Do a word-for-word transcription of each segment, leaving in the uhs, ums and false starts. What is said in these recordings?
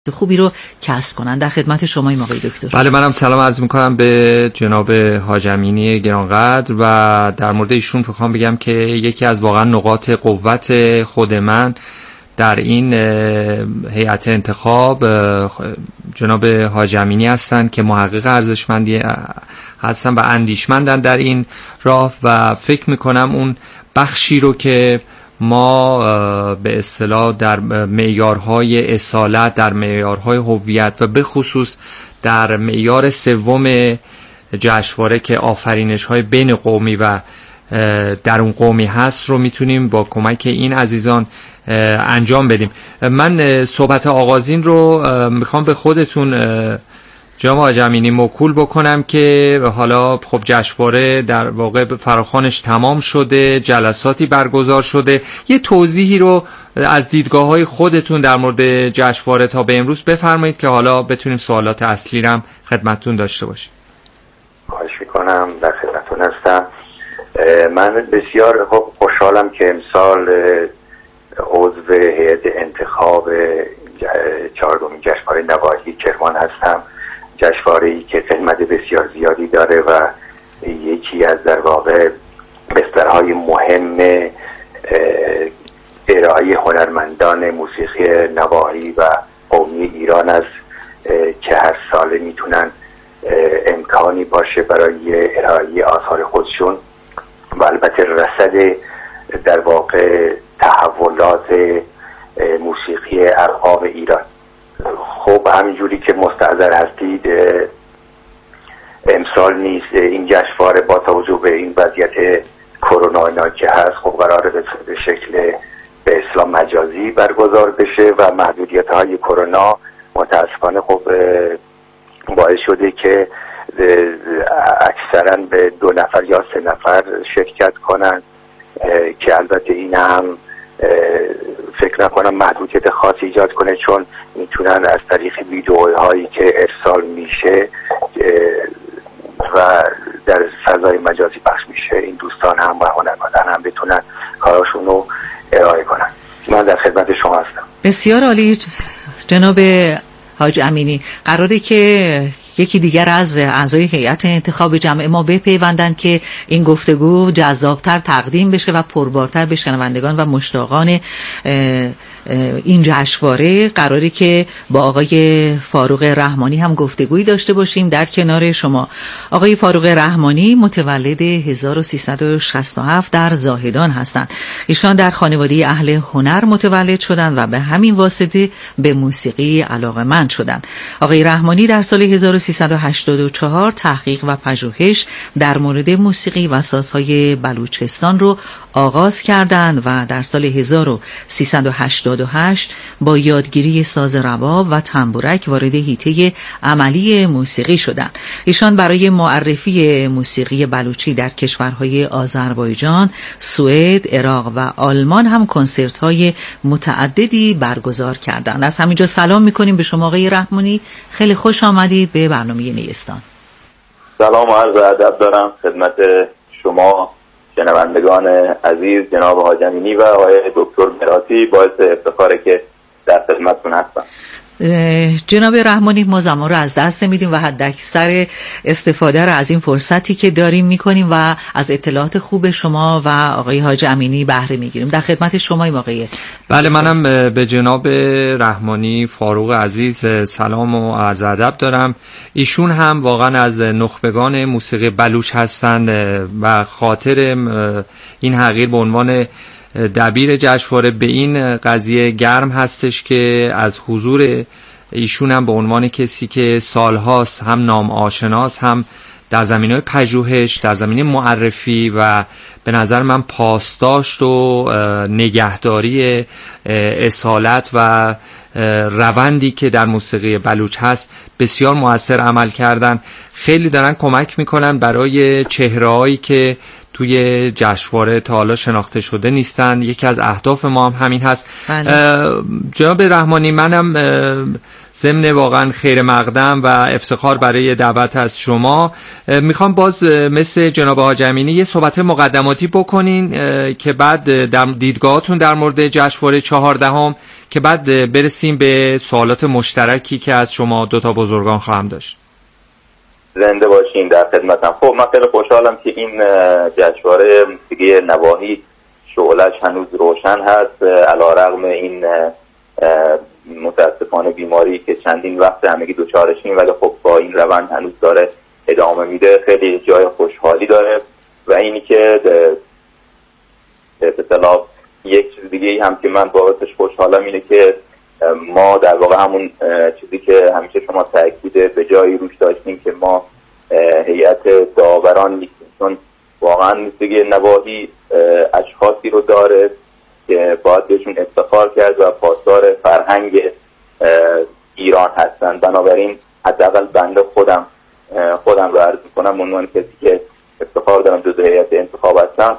خوبی رو کسب کنن. در خدمت شماییم آقای دکتر. بله، منم سلام عرض میکنم به جناب حاج امینی گرانقدر و در مورد ایشون بخوام بگم که یکی از واقعا نقاط قوت خود من در این هیئت انتخاب جناب حاج امینی هستن که محقق ارزشمندی هستن و اندیشمندن در این راه و فکر میکنم اون بخشی رو که ما به اصطلاح در معیارهای اصالت، در معیارهای هویت و به خصوص در معیار سوم جشنواره که آفرینش‌های بین قومی و درون قومی هست رو میتونیم با کمک این عزیزان انجام بدیم. من صحبت آغازین رو میخوام به خودتون جناب حاج امینی موکول بکنم که حالا خب جشنواره در واقع فراخوانش تمام شده، جلساتی برگزار شده، یه توضیحی رو از دیدگاه‌های خودتون در مورد جشنواره تا به امروز بفرمایید که حالا بتونیم سوالات اصلی رو هم خدمتتون داشته باشیم. خواهش می‌کنم، در خدمتتون هستم. من بسیار خوشحالم که امسال عضو هیئت انتخاب چهاردمین جشنواره نواحی کرمان هستم. جشنواره‌ای که قیمت بسیار زیادی داره و یکی از در واقع بسترهای مهم ارائه هنرمندان موسیقی نواحی و قومی ایران است که هر ساله میتونن امکانی باشه برای ارائه آثار خودشون و البته رصد در واقع تحولات موسیقی ارقام ایران. خب همینجوری که مستحضر هستید امسال نیست این جشنواره با توجه به این وضعیت کرونا که هست خب قراره به شکل به اصطلاح مجازی برگزار بشه و محدودیت های کرونا متاسفانه خب باعث شده که اکثرا به دو نفر یا سه نفر شرکت کنن که البته این هم فکر نکنم محدودیت خاصی ایجاد کنه، چون میتونن از طریق ویدئوهایی که ارسال میشه و در فضای مجازی پخش میشه این دوستان هم و هنرمندان هم بتونن کاراشون رو ارائه کنن. من در خدمت شما هستم. بسیار عالی جناب حاج امینی. قراره که یکی دیگر از اعضای هیئت انتخاب جمع ما بپیوندند که این گفتگو جذابتر تقدیم بشه و پربارتر به شنوندگان و مشتاقان این جشنواره. قراره که با آقای فاروق رحمانی هم گفتگویی داشته باشیم در کنار شما. آقای فاروق رحمانی متولد هزار و سیصد و شصت و هفت در زاهدان هستند. ایشان در خانواده اهل هنر متولد شدند و به همین واسطه به موسیقی علاقه‌مند شدند. آقای رحمانی در سال هزار و سیصد و هشتاد و چهار تحقیق و پژوهش در مورد موسیقی و سازهای بلوچستان رو آغاز کردند و در سال هزار و سیصد و هشتاد و هشت با یادگیری ساز رباب و تنبورک وارد حیطه عملی موسیقی شدند. ایشان برای معرفی موسیقی بلوچی در کشورهای آذربایجان، سوئد، عراق و آلمان هم کنسرت‌های متعددی برگزار کردند. از همینجا سلام می‌کنیم به شما آقای رحمانی. خیلی خوش آمدید به برنامه نیستان. سلام و عرض ادب دارم خدمت شما شنوندگان عزیز جناب حاج امینی و آقای دکتر مراتی. باعث افتخاره که در خدمتتون هستم. جناب رحمانی، ما زمان رو از دست نمیدیم و حداکثر استفاده رو از این فرصتی که داریم میکنیم و از اطلاعات خوب شما و آقای حاج امینی بهره میگیریم. در خدمت شماییم آقای. بله، منم به جناب رحمانی فاروق عزیز سلام و عرض ادب دارم. ایشون هم واقعا از نخبگان موسیقی بلوچ هستند و خاطر این حقیر به عنوان دبیر جشنواره به این قضیه گرم هستش که از حضور ایشون هم به عنوان کسی که سالهاست هم نام آشناس هم در زمینه پژوهش، در زمینه معرفی و به نظر من پاسداشت و نگهداری اصالت و روندی که در موسیقی بلوچ هست بسیار مؤثر عمل کردن. خیلی دارن کمک میکنن برای چهره‌هایی که تو توی جشنواره تا حالا شناخته شده نیستن. یکی از اهداف ما هم همین هست. جناب رحمانی، منم ضمن واقعا خیر مقدم و افتخار برای دعوت از شما میخوام باز مثل جناب حاج امینی یه صحبت مقدماتی بکنین که بعد در دیدگاهاتون در مورد جشنواره چهاردهم که بعد برسیم به سوالات مشترکی که از شما دو تا بزرگان خواهم داشت. زنده باشین، در خدمتم. خب من خیلی خوشحالم که این جشنواره موسیقی نواحی شعله‌اش هنوز روشن هست علیرغم این متاسفانه بیماری که چندین وقت همگی دوچارشیم، ولی خب با این روند هنوز داره ادامه میده. خیلی جای خوشحالی داره و اینی که به اصطلاح یک چیز دیگه هم که من بابتش خوشحالم اینه که ما در واقع همون چیزی که همیشه شما تاکید به جایی روش داشتیم که ما هیئت داوران نیستیم، چون واقعا موسیقی نواحی اشخاصی رو داره که باید بهشون افتخار کرد و پاسدار فرهنگ ایران هستن. بنابراین حداقل بنده خودم خودم رو عرض میکنم عنوان کسی که افتخار دارم جزو هیئت انتخاب هستم،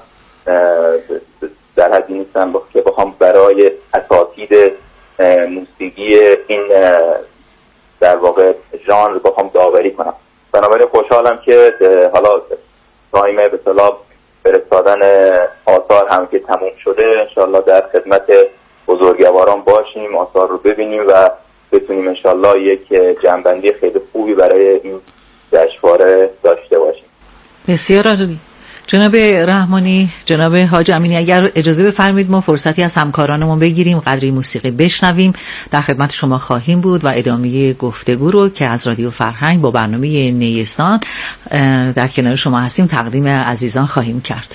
در حدی نیستم که بخوام برای اساتید موسیقی این در واقع ژانر بخوام داوری کنم. بنابراین خوشحالم که حالا تایم به اصطلاح فرستادن آثار هم که تموم شده، انشالله در خدمت بزرگواران باشیم، آثار رو ببینیم و بتونیم انشالله یک جنبندی خیلی خوبی برای این جشنواره داشته باشیم. بسیار عالی. جناب رحمانی، جناب حاج امینی، اگر اجازه بفرمایید ما فرصتی از همکارانمون بگیریم، قدری موسیقی بشنویم، در خدمت شما خواهیم بود و ادامه گفتگو رو که از رادیو فرهنگ با برنامه نیستان در کنار شما هستیم تقدیم عزیزان خواهیم کرد.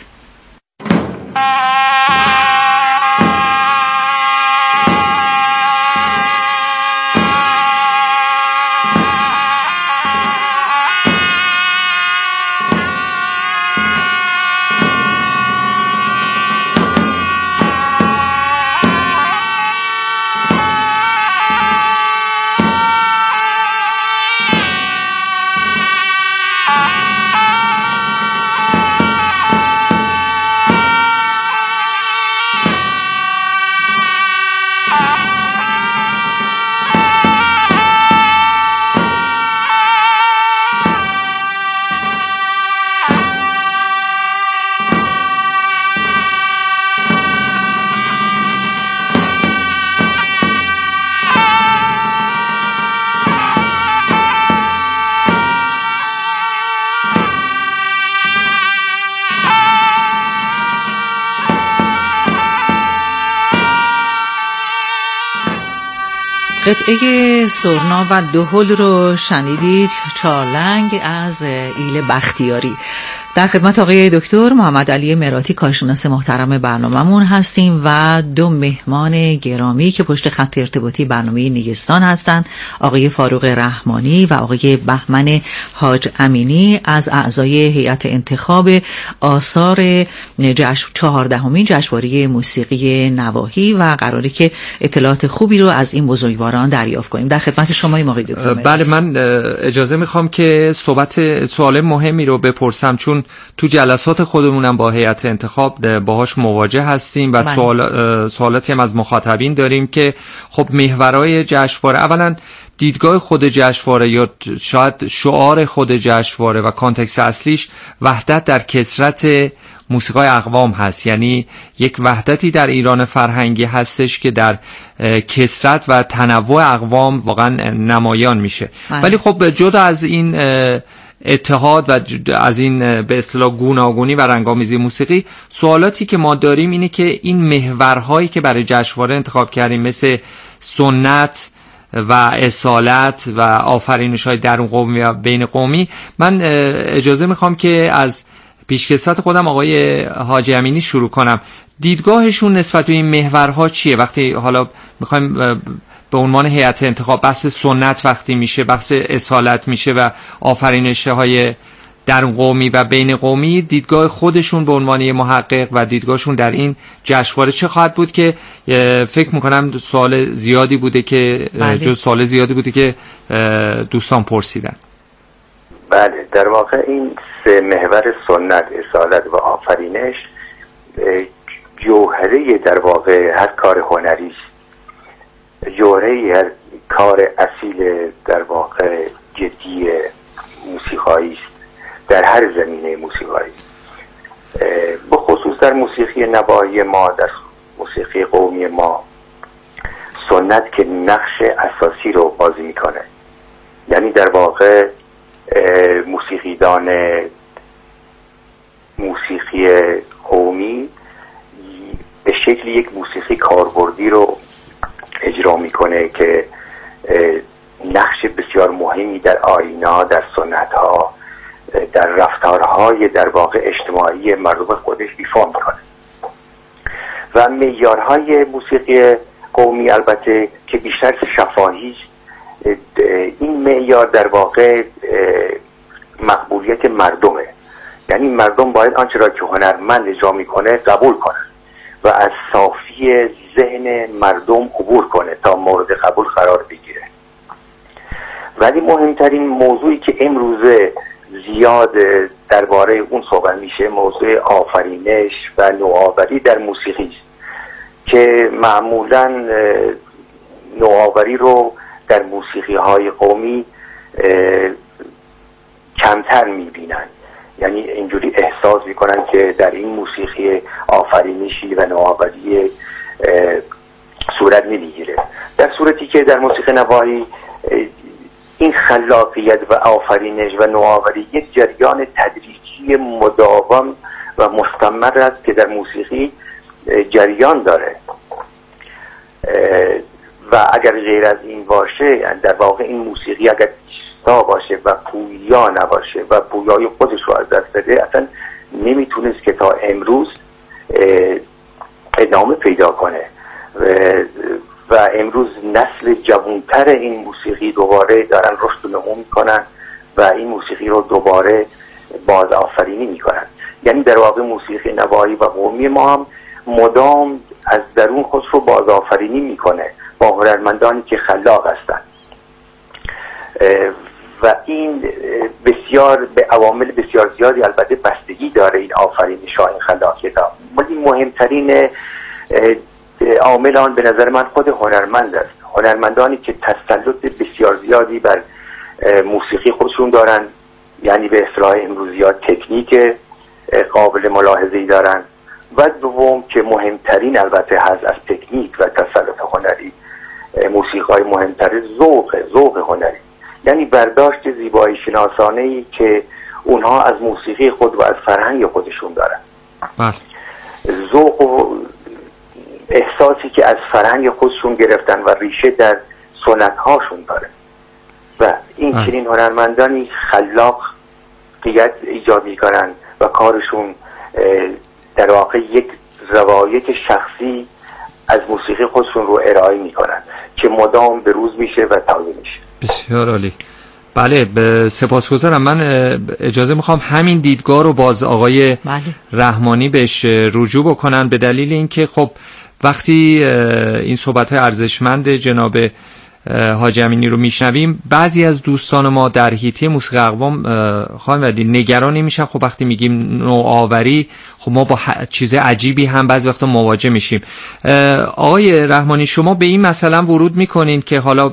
قطعه سرنا و دهل رو شنیدید، چارلنگ از ایل بختیاری. در خدمت آقای دکتر محمد علی مراتی کارشناس محترم برنامه‌مون هستیم و دو مهمان گرامی که پشت خط ارتباطی برنامه نیستان هستند، آقای فاروق رحمانی و آقای بهمن حاج امینی از اعضای هیئت انتخاب آثار جشن چهاردهمین جشنواره موسیقی نواحی و قراره که اطلاعات خوبی رو از این بزرگواران دریافت کنیم. در خدمت شما آقای دکتر. بله، من اجازه میخوام که صحبت سوال مهمی رو بپرسم، چون تو جلسات خودمونم با هیئت انتخاب باهاش مواجه هستیم و سوال سوالاتی هم از مخاطبین داریم که خب محورهای جشنواره، اولا دیدگاه خود جشنواره یا شاید شعار خود جشنواره و کانتکست اصلیش وحدت در کثرت موسیقای اقوام هست، یعنی یک وحدتی در ایران فرهنگی هستش که در کثرت و تنوع اقوام واقعا نمایان میشه. ولی خب جدا از این اتحاد و از این به اصطلاح گوناگونی و رنگامیزی موسیقی، سوالاتی که ما داریم اینه که این محورهایی که برای جشنواره انتخاب کردیم مثل سنت و اصالت و آفرینش‌های درون قومی و بین قومی، من اجازه میخوام که از پیشکسوت خودم آقای حاج امینی شروع کنم. دیدگاهشون نسبت به این محورها چیه؟ وقتی حالا میخوایم به عنوان هیئت انتخاب بحث سنت وقتی میشه، بحث اصالت میشه و آفرینش‌های درون قومی و بین قومی، دیدگاه خودشون به عنوان محقق و دیدگاهشون در این جشنواره چه خواهد بود که فکر میکنم سوال زیادی بوده که جز سوال زیادی بوده که دوستان پرسیدن. بله، در واقع این سه محور سنت، اصالت و آفرینش جوهره در واقع هر کار هنری است، جوهره هر کار اصیل در واقع جدی موسیقایی است در هر زمینه موسیقایی، به خصوص در موسیقی نواحی ما، در موسیقی قومی ما سنت که نقش اساسی رو بازی میکنه. یعنی در واقع موسیقیدان موسیقی قومی به شکل یک موسیقی کاربردی رو اجرا میکنه که نقش بسیار مهمی در آیین‌ها، در سنت‌ها، در رفتارهای در واقع اجتماعی مردم خودش ایفا میکنه. و معیارهای موسیقی قومی البته که بیشتر شفاهی، این معیار در واقع مقبولیت مردمه. یعنی مردم باید آنچه را که هنرمند اجرا میکنه قبول کنه و از صافی ذهن مردم عبور کنه تا مورد قبول قرار بگیره. ولی مهمترین موضوعی که امروزه زیاد درباره اون صحبت میشه موضوع آفرینش و نوآوری در موسیقی است که معمولاً نوآوری رو در موسیقی های قومی کمتر میبینن. یعنی اینجوری احساس میکنن که در این موسیقی آفرینشی و نوآوری صورت نمیگیره، در صورتی که در موسیقی نواحی این خلاقیت و آفرینش و نوآوری یک جریان تدریجی مداوم و مستمر است که در موسیقی جریان داره و اگر غیر از این باشه، یعنی در واقع این موسیقی اگر ایستا باشه و پویا نباشه و پویای خودش رو از دست بده، اصلا نمیتونست که تا امروز ادامه پیدا کنه و, و امروز نسل جوانتر این موسیقی دوباره دارن رشد و نمو میکنن و این موسیقی رو دوباره باز آفرینی میکنن. یعنی در واقع موسیقی نواحی و قومی ما هم مدام از درون خود رو باز آفرینی میکنه با هنرمندانی که خلاق هستند و این بسیار به عوامل بسیار زیادی البته بستگی داره این آفرینش ها، این خلاقیت ها. ولی مهمترین عامل آن به نظر من خود هنرمند است. هنرمندانی که تسلط بسیار زیادی بر موسیقی خودشون دارن، یعنی به اصطلاح امروزی ها تکنیک قابل ملاحظه‌ای دارن. و دوم که مهمترین البته هست از تکنیک و تسلط هنری، موسیقی مهمتر ذوق ذوق هنری، یعنی برداشت زیبایی شناسانه‌ای که اونها از موسیقی خود و از فرهنگ خودشون دارن. بله. ذوق و احساسی که از فرهنگ خودشون گرفتن و ریشه در سنت‌هاشون داره و این بله. چنین هنرمندانی خلاقیت ایجاد می‌کنن و کارشون در واقع یک روایت شخصی از موسیقی خودشون رو ارائه میکنن که مدام به روز میشه و تازه میشه. بسیار عالی. بله، سپاسگزارم. من اجازه میخوام همین دیدگاه رو باز آقای بله. رحمانی بهش رجوع بکنن، به دلیل اینکه خب وقتی این صحبت‌های ارزشمند جناب حاجی امینی رو میشنویم، بعضی از دوستان ما در حیطه موسیقی اقوام خانم ودی نگرانی میشن. خب وقتی میگیم نوآوری، خب ما با چیز عجیبی هم بعضی وقتا مواجه میشیم. آقای رحمانی، شما به این مثلا ورود میکنین که حالا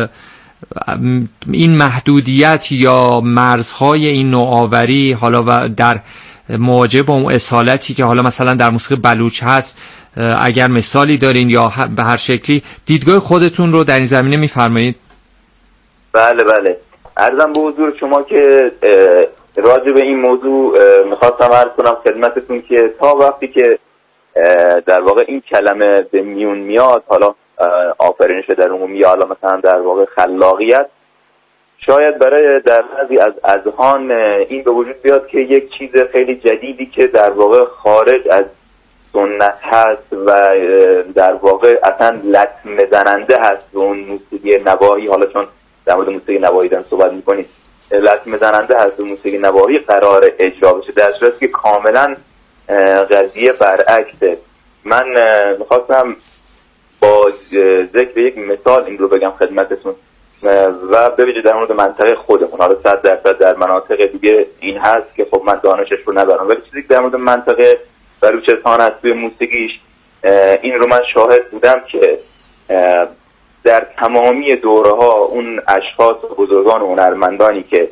این محدودیت یا مرزهای این نوآوری حالا و در مواجهه با اون اصالتی که حالا مثلا در موسیقی بلوچ هست، اگر مثالی دارین یا به هر شکلی دیدگاه خودتون رو در این زمینه میفرمایید؟ بله بله، عرضم به حضور شما که راجع به این موضوع میخواستم عرض کنم خدمتتون که تا وقتی که در واقع این کلمه به میون میاد، حالا آفرینش در عمومی یا حالا مثلا در واقع خلاقیت، شاید برای در بعضی از اذهان این به وجود بیاد که یک چیز خیلی جدیدی که در واقع خارج از سنت هست و در واقع اصلا لطمه زننده هست به اون موسیقی نواحی. حالا چون در مورد موسیقی نواحی دارن صحبت میکنید، لطمه زننده هست به موسیقی نواحی قرار اجرا بشه، در صورتی که کاملا قضیه برعکسه. من میخواستم با ذکر یک مثال این رو بگم خدمتتون و به ویژه در مورد منطقه خودمون، حالا صد درصد در مناطق دیگه این هست که خب من دانشش رو ندارم، ولی چیزی که در مورد منطقه بلوچستان هست توی موسیقیش، این رو من شاهد بودم که در تمامی دوره ها اون اشخاص و بزرگان و هنرمندانی که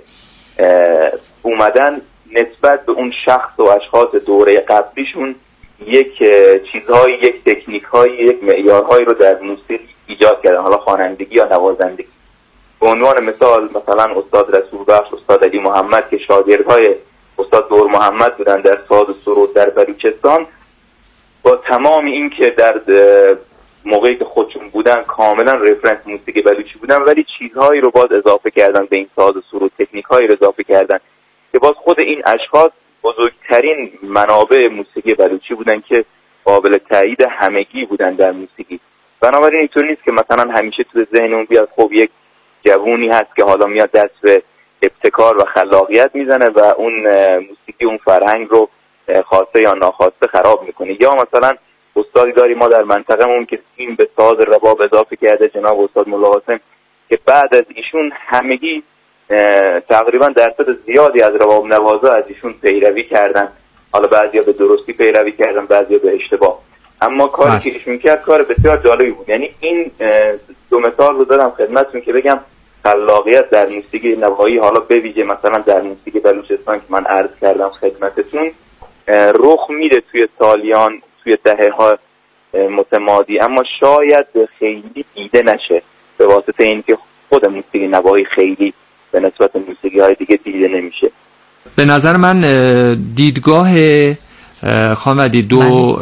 اومدن نسبت به اون شخص و اشخاص دوره قبلیشون یک چیزهایی، یک تکنیک‌هایی، یک معیارهایی رو در موسیقی ایجاد کردن، حالا خوانندگی یا نوازندگی. به عنوان مثال مثلا استاد رسول بخش، استاد علی محمد که شاگردهای استاد نور محمد بودن در ساز و سرود در بلوچستان، با تمام این که در موقعی که خودشون بودن کاملا رفرنس موسیقی بلوچی بودن، ولی چیزهایی رو باز اضافه کردن به این ساز و سرود، تکنیک‌هایی رو اضافه کردن که باز خود این اشخاص بزرگترین منابع موسیقی بلوچی بودن که قابل تایید همگی بودن در موسیقی. بنابراین اینطور نیست که مثلا همیشه تو ذهنمون بیاد خب یک جوونی هست که حالا میاد دست به ابتکار و خلاقیت میزنه و اون موسیقی، اون فرهنگ رو خواسته یا ناخواسته خراب میکنه. یا مثلا استادی داری ما در منطقه‌مون که این به ساز رباب اضافه کرده، جناب استاد مولا قاسم، که بعد از ایشون همگی تقریبا درصد زیادی از رباب نوازا از ایشون پیروی کردن. حالا بعضیا به درستی پیروی کردن، بعضیا به اشتباه، اما کاری که ایشون کرد کار بسیار جالبی بود. یعنی این دو مثال رو دادم خدمتتون که بگم خلاقیت در موسیقی نوایی، حالا به ویژه مثلا در موسیقی بلوچستان که من عرض کردم خدمتتون، رخ میده توی سالیان، توی دهه‌ها متمادی، اما شاید خیلی دیده نشه به واسطه اینکه خود موسیقی نوایی خیلی به نسبت موسیقی های دیگه دیده نمیشه. به نظر من دیدگاه خانم عدی دو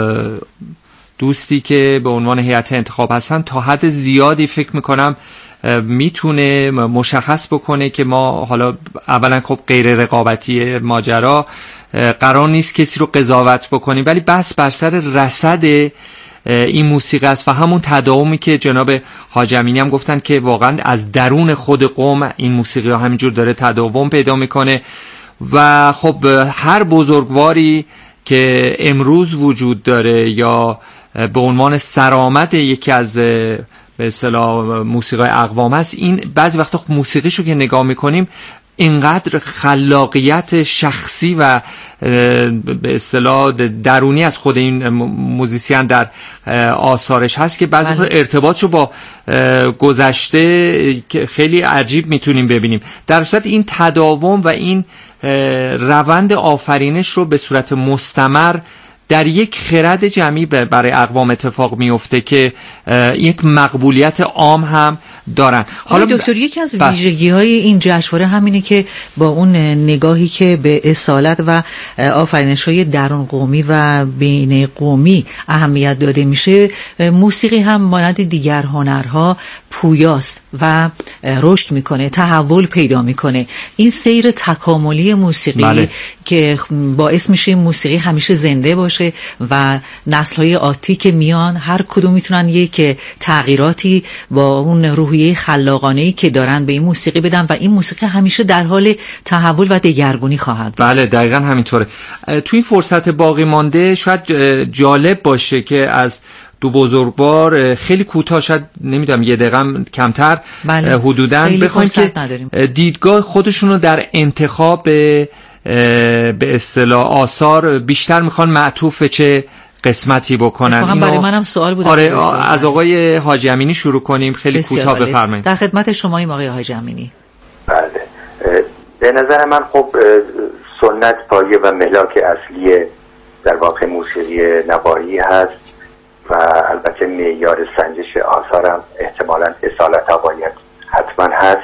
دوستی که به عنوان هیئت انتخاب هستن تا حد زیادی فکر میکنم میتونه مشخص بکنه که ما حالا اولا خب غیر رقابتی ماجرا، قرار نیست کسی رو قضاوت بکنیم، ولی بس بر سر رصد این موسیقی است و همون تداومی که جناب حاج امینی هم گفتن که واقعا از درون خود قوم این موسیقی ها همینجور داره تداوم پیدا میکنه و خب هر بزرگواری که امروز وجود داره یا به عنوان سرآمد یکی از به اصطلاح موسیقی اقوام است، این بعضی وقتا خب موسیقیشو که نگاه میکنیم اینقدر خلاقیت شخصی و به اصطلاح درونی از خود این موزیسین در آثارش هست که بعضی وقتا ارتباطشو با گذشته خیلی عجیب میتونیم ببینیم. در صورت این تداوم و این روند آفرینش رو به صورت مستمر در یک خرد جمعی برای اقوام اتفاق میفته که یک مقبولیت عام هم دارن. حالا دکتر یکی از ویژگی‌های این جشنواره همینه که با اون نگاهی که به اصالت و آفرینش‌های درون قومی و بین قومی اهمیت داده میشه، موسیقی هم مانند دیگر هنرها پویاست و رشد میکنه، تحول پیدا میکنه. این سیر تکاملی موسیقی بله. که باعث میشه موسیقی همیشه زنده باشه و نسل‌های آتی که میان هر کدوم میتونن یک تغییراتی با اون روحیه خلاقانه‌ای که دارن به این موسیقی بدن و این موسیقی همیشه در حال تحول و دگرگونی خواهد بود. بله دقیقاً همینطوره. تو این فرصت باقی مانده شاید جالب باشه که از دو بزرگوار خیلی کوتاه، شاید نمیدونم یه دقیقه کمتر بله. حدوداً بخوایم که نداریم. دیدگاه خودشون رو در انتخاب به اصطلاح آثار بیشتر میخوان معطوف چه قسمتی بکنن. اینو برای منم سوال بود. آره از آقای حاج امینی شروع کنیم، خیلی کوتاه بفرمایید. در خدمت شماییم آقای حاج امینی. بله به نظر من خب سنت پایه و ملاک اصلی در واقع موسیقی نواحی هست و البته معیار سنجش آثارم احتمالاً اصالت باید حتما هست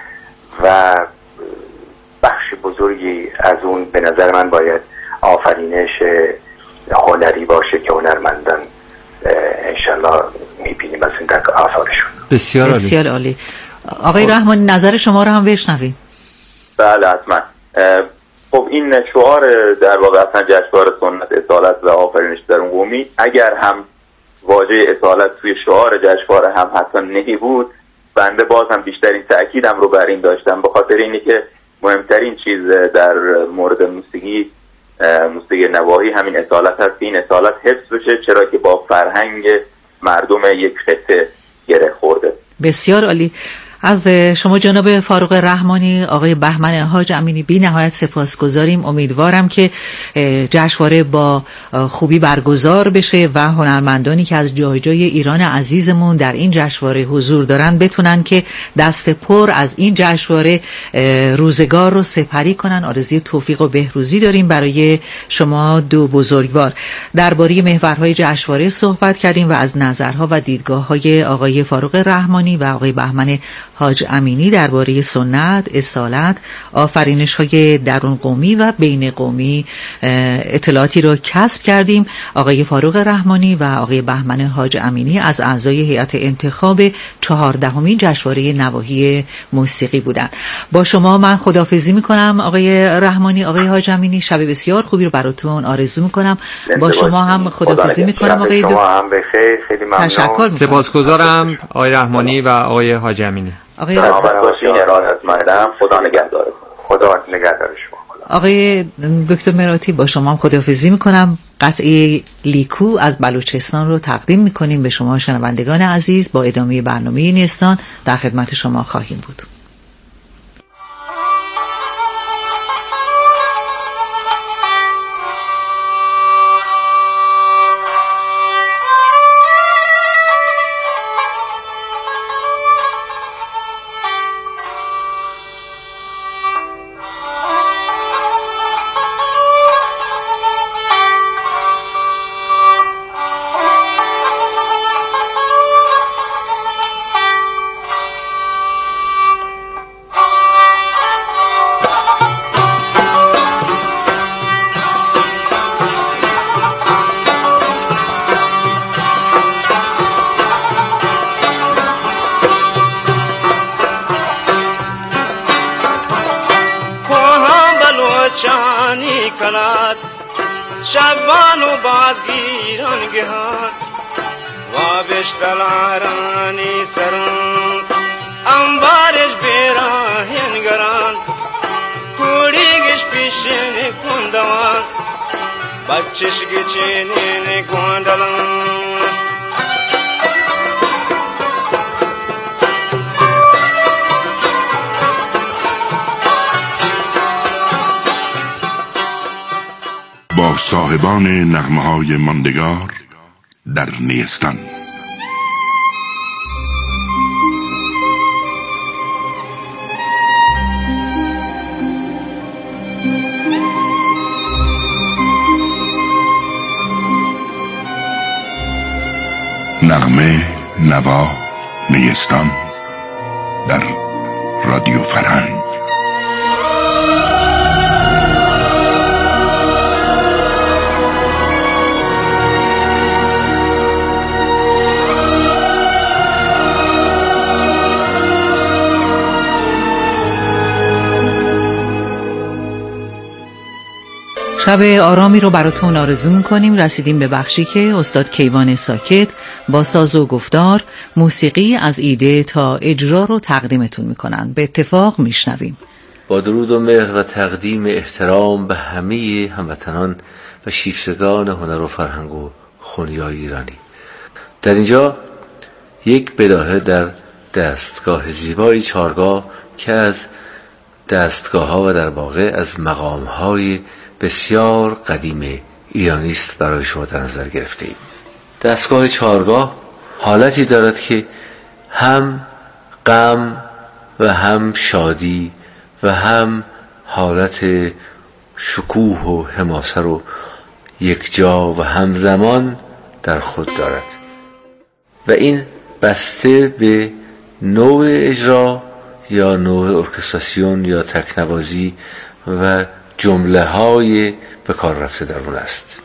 و بخش بزرگی از اون به نظر من باید آفرینش هنری باشه که هنرمندان انشالله میبینیم از این در آثارشون. بسیار عالی. بسیار عالی. آقای رحمانی نظر شما رو هم بشنویم. بله حتما. خب این شعار در واقع اصلا جشنواره سنت، اصالت و آفرینش درون قومی، اگر هم واژه اصالت توی شعار جشنواره هم حتی نهی بود، بنده باز هم بیشترین تأکیدم رو بر این داشتم، به خاطر اینی که مهمترین چیز در مورد موسیقی موسیقی نواحی همین اصالت هست. این اصالت حفظ بشه، چرا که با فرهنگ مردم یک خطه گره خورده. بسیار عالی. از شما جناب فاروق رحمانی، آقای بهمن حاج امینی بی نهایت سپاسگزاریم. امیدوارم که جشنواره با خوبی برگزار بشه و هنرمندانی که از جای جای ایران عزیزمون در این جشنواره حضور دارن بتونن که دست پر از این جشنواره روزگار رو سپری کنن. آرزوی توفیق و بهروزی داریم برای شما دو بزرگوار. درباره محورهای جشنواره صحبت کردیم و از نظرها و دیدگاه‌های آقای فاروق رحمانی و آقای بهمن حاج امینی درباره سنت، اصالت، آفرینش‌های درون قومی و بین قومی اطلاعاتی را کسب کردیم. آقای فاروق رحمانی و آقای بهمن حاج امینی از اعضای هیئت انتخاب چهاردهمین جشنواره نواحی موسیقی بودند. با شما من خداحافظی می‌کنم آقای رحمانی، آقای حاج امینی. شب بسیار خوبی رو براتون آرزو می‌کنم. با شما هم خداحافظی می‌کنم آقای دو. شما هم بخیر. خیلی ممنون. تشکر. سپاسگزارم آقای رحمانی و آقای حاج امینی. آقای خدا نگهدار. خدا نگهدار شما. آقای دکتر مراتی، با شما هم خداحافظی میکنم. قطعه لیکو از بلوچستان رو تقدیم میکنیم به شما شنوندگان عزیز. با ادامه برنامه نیستان در خدمت شما خواهیم بود. چانی کند شبان و بعد گیران گهان و بشتلارانی سران انبارش بیراهین گران کوڑیگش پیشین کندوان بچش گچینین گوندلان با صاحبان نغمه‌های ماندگار در نیستان. نغمه، نوا، نیستان در رادیو فرهنگ. شب آرامی رو براتون آرزو میکنیم. رسیدیم به بخشی که استاد کیوان ساکت با ساز و گفتار موسیقی از ایده تا اجرا رو تقدیمتون میکنن. به اتفاق میشنویم. با درود و مهر و تقدیم احترام به همه هموطنان و شیفتگان هنر و فرهنگ و خونیای ایرانی، در اینجا یک بداهه در دستگاه زیبای چارگاه که از دستگاه ها و در واقع از مقام های بسیار قدیم ایرانی است برای شما در نظر گرفته ایم. دستگاه چارگاه حالتی دارد که هم غم و هم شادی و هم حالت شکوه و حماسه رو یک جا و همزمان در خود دارد و این بسته به نوع اجرا یا نوع ارکستراسیون یا تکنوازی و جمله های به کار رفته در اون است.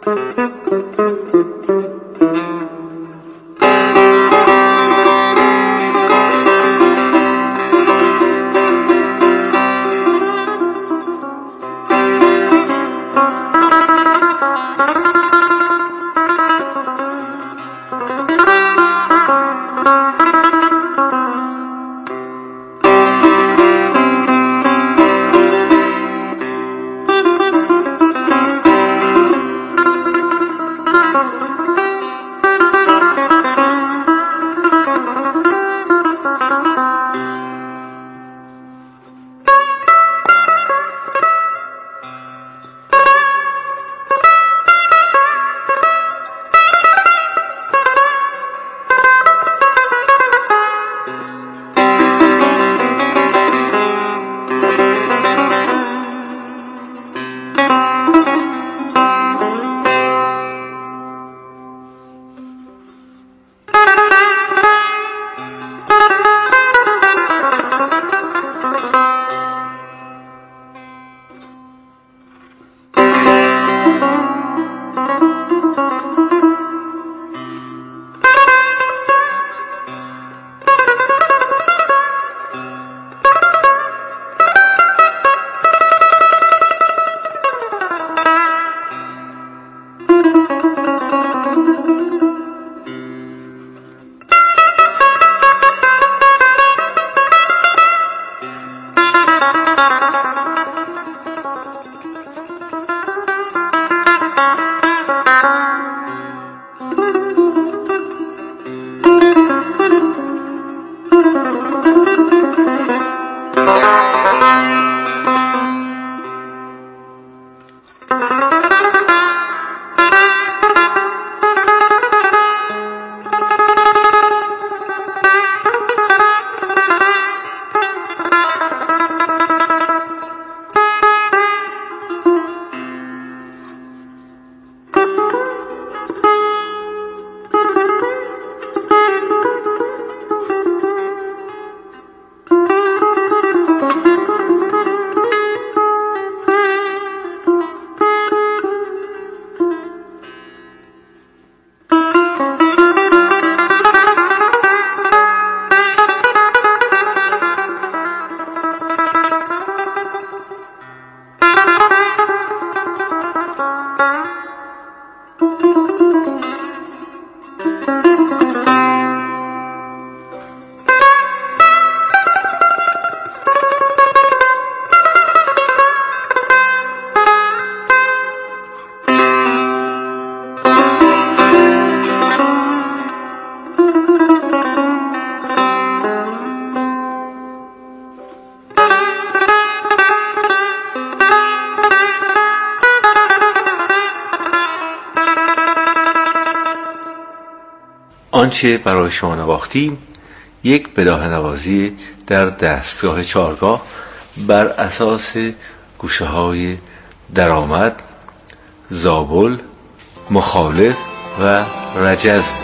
آنچه برای شما نواختیم یک بداهه نوازی در دستگاه چهارگاه بر اساس گوشه های درآمد، زابل، مخالف و رجز